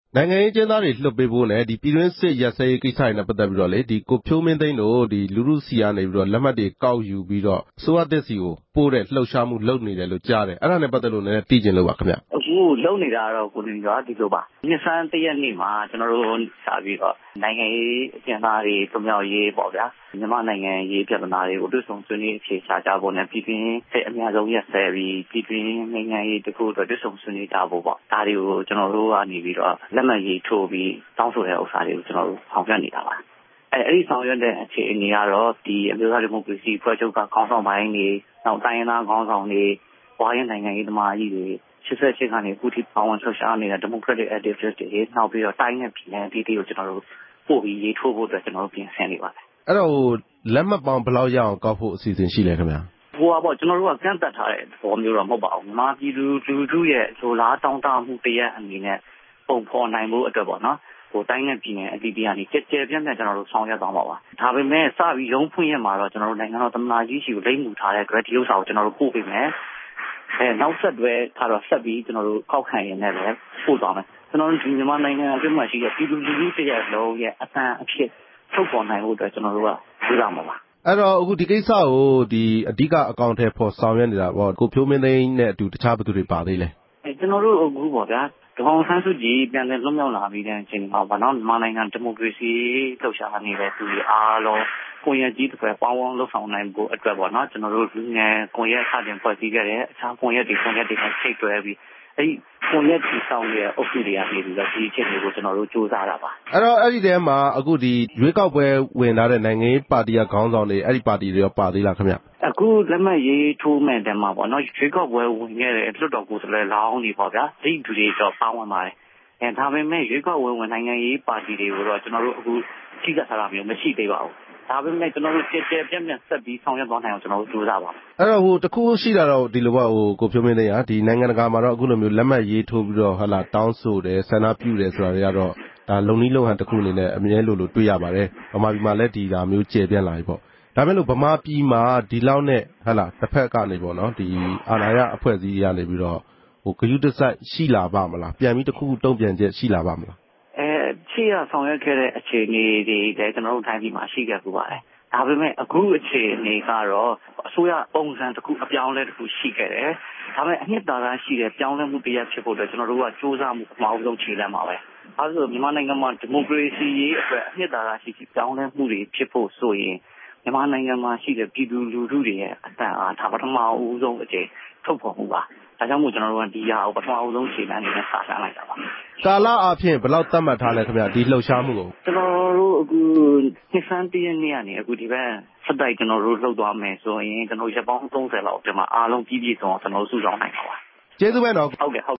နိုင်ငံရေးကျင်းသားတွေလွှတ်ပေးဖို့နဲ့ပြည်တွင်းစစ်ရပ်စဲရေးကိစ္စတွေနဲ့ပတ်သက်ပြီးတော့လေကိုဖြိုးမင်းသိန်းတို့လူထုဆီကနေပြီးတော့လက်မှတ်တွေကောက်ယူပြီးတော့အစိုးရသစ်ဆီကိုပို့တဲ့လှုပ်ရှားမှုလုပ်နေတယ်လို့ကြားတယ်အဲ့ဒါနဲ့ပတ်သက်လို့လည်းသိချင်လို့ပါခင်ဗျအခုလုပ်နေတာတော့ကိုလူကြီးကဒီလိုပါနှစ်ဆန်းတရက်နေ့မှာကျွန်တော်တို့စပြီးတော့နိုင်ငံရေးအကျဉ်းသားတွေတုံ့ပြန်ရေးပေါ့ဗျာမြန်မာနိုင်ငံရေးပြဿနာတွေကိုတွေ့ဆုံဆွေးနွေးအခြေချကြဖို့နဲ့ပြည်တွင်းစစ်အများဆုံးရပ်စဲပြီးပြည်တွင်းနိုင်ငံရေးတခုအတွက်တွေ့ဆုံဆွေးနွေးကြဖို့ပေါ့ဒါတွေကိုကျွန်တော်တို့ကနေပြီးတော့လက်မှတ်ရေးထိုးပြီးတောင်းဆိုတဲ့ဥစ္စာတွေကိုကျွန်တော်တို့ဆောင်ရွက်နေတာပါအဲ့ဒီဆောင်ရွက်တဲ့အခြေအနေကတော့ဒီအမျိုးသားဒီမိုကရေစီဖွဲ့ချုပ်ကခေါင်းဆောင်ပိုင်းတွေနောက်တိုင်းရင်းသားခေါင်းဆောင်တွေဝါရင့်နိုင်ငံရေးသမားကြီးတွေ88ကနေအခုထိပေါဝင်လှုပ်ရှားနေတဲ့ Democratic Activist တွေနောက်ပြီးတော့တိုင်းနဲ့ပြည်နယ်အသီးသီးကိုကျွန်တော်တို့ပို့ပြီးရေးထိုးဖို့အတွက်ကျွန်တော်တို့ပြင်ဆင်နေပါတယ်အဲ့တော့လက်မှတ်ပေါင်းဘယ်လောက်ရအောင်ကောက်ဖို့အစီအစဉ်ရှိလဲခင်ဗျာဟိုပါပေါ့ကျွန်တော်တို့ကကန့်သက်ထားတဲ့ဘောမျိုးတော့မဟုတ်ပါဘူးမြန်မာပြည်သူလူထုရဲ့လိုလားတောင်းတမှုတရက်အနေနဲ့ပုံဖော်နိုင်ဖို့အတွက်ပေါ့နော်ဟိုတိုင်းနဲ့ပြည်နယ်အသီးသီးကနေကြဲကြဲပြန့်ပြန့်ကျွန်တော်တို့ဆောင်ရွက်သွားမှာပါဒါပေမဲ့စပြီးရုံးဖွင့်ရမှာတော့ကျွန်တော်တို့နိုင်ငံတော်သမ္မတကြီးရှိကိုလိမ့်မှုထားတဲ့အတွက်ဒီဥစ္စာကိုကျွန်တော်တို့ပို့ပေးမယ်နောက်ဆက်တွဲကတော့ဆက်ပြီးကျွန်တော်တို့ခောက်ခံရင်းနဲ့လည်းပို့သွားမယ်ကျွန်တော်တို့ဒီမြန်မာနိုင်ငံအတွင်းမှာရှိတဲ့ပြည်သူလူထုတရက်လုံးရဲ့အသံအဖြစ်ထုတ်ပေါ်နိုင်ဖို့အတွက်ကျွန်တော်တို့ကကြိုးစားမှာပါအဲ့တော့အခုဒီကိစ္စကိုအဓိကအကောင့်ထဲပေါ်ဆောင်ရွက်နေတာပေါ့ကိုဖြိုးမင်းသိန်းနဲ့အတူတခြားဘယ်သူတွေပါသေးလဲကျွန်တော်တို့အခုပေါ့ဗျာဒေါအောင်ဆန်းစုကြည်ပြန်လည်လွတ်မြောက်လာပြီးတဲ့အချိန်မှာဗောနော်မြန်မာနိုင်ငံဒီမိုကရေစီလှုပ်ရှားနေတဲ့သူတွေအားလုံးကိုရကြီးတစ်ပွဲပေါင်းဝန်းလှုပ်ဆောင်နိုင်ဖို့အတွက်ပေါ့နော်ကျွန်တော်တို့လူငယ်ကိုရစတင်ဖွဲ့စည်းခဲ့တဲ့အခြားကိုရတွေနဲ့ထိတ်တွဲပြီးအဲ့ဒီကိုရတီဆောင်ရဲ့အုပ်စုတွေကနေပြီးတော့ဒီအချက်တွေကိုကျွန်တော်တို့စူးစမ်းတာပါအဲ့တော့အဲ့ဒီထဲမှာအခုရွေးကောက်ပွဲဝင်လာတဲ့နိုင်ငံရေးပါတီကခေါင်းဆောင်တွေအဲ့ဒီပါတီတွေရောပါသေးလားခင်ဗျအခုလက်မှတ်ရေးထိုးမဲ့တဲမှာပေါ့နော်ရွေးကောက်ပွဲဝင်ခဲ့တဲ့လွှတ်တော်ကိုယ်စားလှယ်လောင်းတွေပေါ့ဗျာဒီလူတွေတော့ပါဝင်ပါတယ်ဒါပေမဲ့ရွေးကောက်ပွဲဝင်နိုင်ငံရေးပါတီတွေကိုတော့ကျွန်တော်တို့အခုကြီးကြပ်ထားတာမျိုးမရှိသေးပါဘူးဒါပေမဲ့ကျွန်တော်တို့ကြဲကြဲပြန့်ပြန့်ဆက်ပြီးဆောင်ရွက်သွားနိုင်အောင်ကျွန်တော်တို့ကြိုးစားပါအဲ့တော့တခုရှိတာတော့ဒီလိုပေါ့ကိုဖြိုးမင်းသိန်းဒီနိုင်ငံတကာမှာတော့အခုလိုမျိုးလက်မှတ်ရေးထိုးပြီးတော့ဟုတ်လားတောင်းဆိုတယ်ဆန္ဒပြုတယ်ဆိုတာတွေကတော့ဒါလုံနည်းလုံဟန်တစ်ခုအနေနဲ့အမြဲလိုတွေ့ရပါတယ်ဗမာပြည်မှာလည်းဒီဒါမျိုးကျေပြန့်လာပြီပေါ့ဒါပေမဲ့လို့ဗမာပြည်မှာဒီလောက်နဲ့ဟုတ်လားတစ်ဖက်ကနေပေါ့နော်ဒီအာဏာရအဖွဲ့အစည်းတွေကနေပြီးတော့ဂရုတစိုက်ရှိလာပါမလားပြန်ပြီးတစ်ခုတုံ့ပြန်ချက်ရှိလာပါမလားရှေ့ရဆောင်ရွက်ခဲ့တဲ့အခြေအနေတွေလည်းကျွန်တော်တို့တိုင်းပြည်မှာရှိခဲ့ပူပါတယ်ဒါပေမဲ့အခုအခြေအနေကတော့အစိုးရပုံစံတစ်ခုအပြောင်းလဲတစ်ခုရှိခဲ့တယ်ဒါပေမဲ့အနှစ်သာရရှိတဲ့ပြောင်းလဲမှုတရားဖြစ်ဖို့အတွက်ကျွန်တော်တို့ကစူးစမ်းမှုအမှားဆုံးခြေလှမ်းပါပဲအဲဒါဆိုမြန်မာနိုင်ငံမှာဒီမိုကရေစီရေးအတွက်အနှစ်သာရရှိပြောင်းလဲမှုတွေဖြစ်ဖို့ဆိုရင်မြန်မာနိုင်ငံမှာရှိတဲ့ပြည်သူလူထုတွေရဲ့အတန်အားဒါပထမအဦးဆုံးအကျိန်ထုတ်ဖော်မှုပါဒါကြောင့်မို့ကျွန်တော်တို့ကဒီဟာကိုပထမအဆုံးခြေလှမ်းအနေနဲ့စတင်လိုက်တာပါကာလအပြင်ဘယ်လောက်သတ်မှတ်ထားလဲခင်ဗျဒီလှုပ်ရှားမှုကိုကျွန်တော်တို့အခုနှစ်ဆန်းတရက်နေ့ကနေအခုဒီဘက်စတိုက်ကျွန်တော်တို့လှုပ်သွားမယ်ဆိုရင်ကျွန်တော်ရက်ပေါင်း30လောက်အတွင်းမှာအားလုံးပြည့်ပြည့်စုံအောင်ကျွန်တော်စုဆောင်နိုင်ပါပါကျေးဇူးပဲနော်ဟုတ်ကဲ့